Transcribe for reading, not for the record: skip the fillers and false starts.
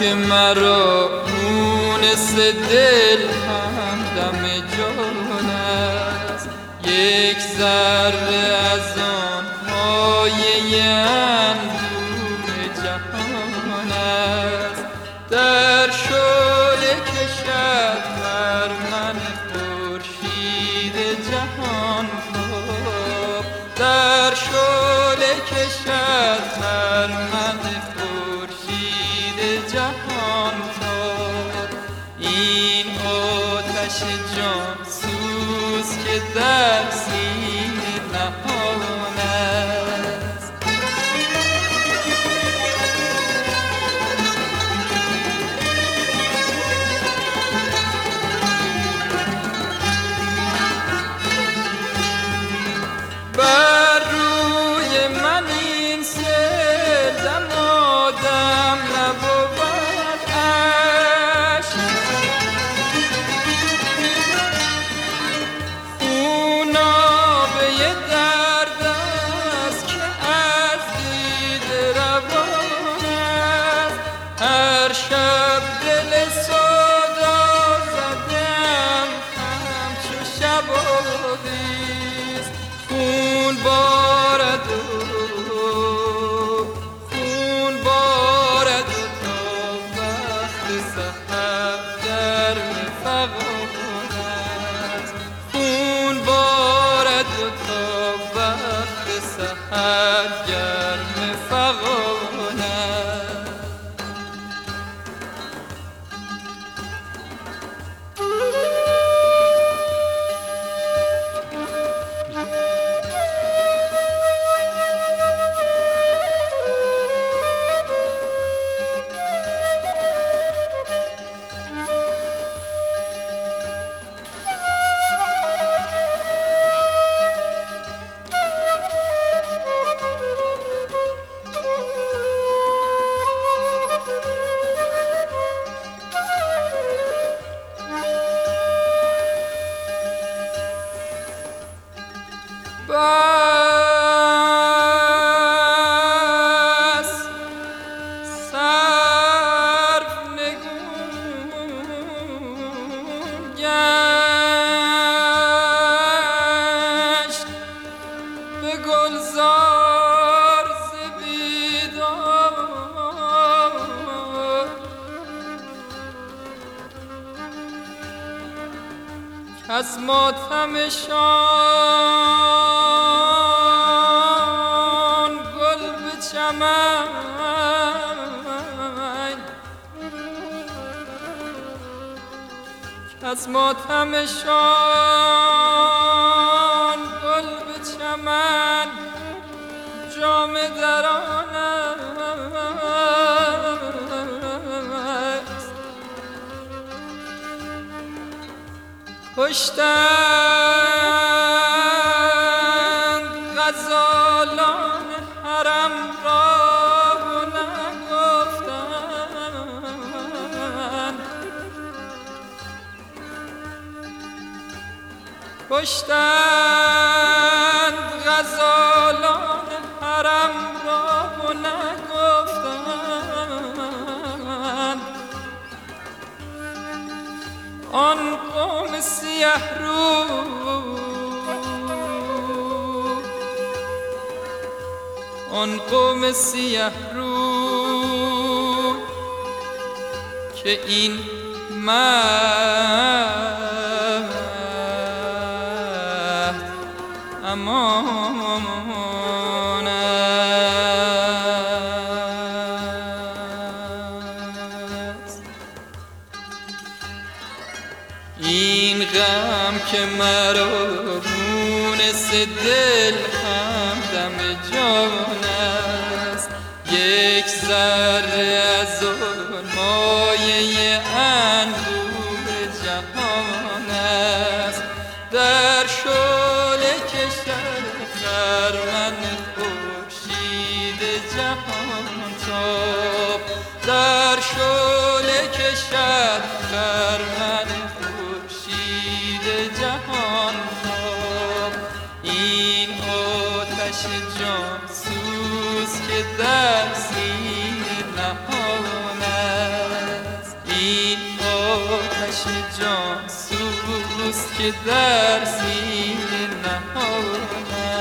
که مرا مونس دل همدم جان است، یک ذره از آن مایه اندوه جهان است. در شعله کشد بر من خورشید جهان تاب، در شعله کشد بر من خورشید جهان تاب. این آتش جان سوز که در سینه نهان است. بر روی من این سیل دمادم نبود اشک، خونابه درد است که از دیده روان است. هر شب دل سودا زدم همچو شبابیست، خون بارد و خون بارد و تا وقت سحر گرم فغان است، خون بارد و تا وقت سحر گرم فغان است. بس صرف نگون گشت به گلزار ز بیداد، از ماتمشان گل به چمن، از ماتمشان گل به چمن جامه دران است. کشتند غزالان حرم را و نگفتند، کشتند غزالان حرم را و نگفتند. آن قوم سیه رو، آن قوم سیه رو که این مهد امان است. این غم که مرا مونس دل همدم جان است، یک ذره از آن مایه اندوه جهان است. در شعله کشد خرمن خورشید جهان تاب، در شعله کشد خرمن خورشید جهان تاب. این آتش جان سوز که در سینه نهان است. چه جان سوز که در سینه نهان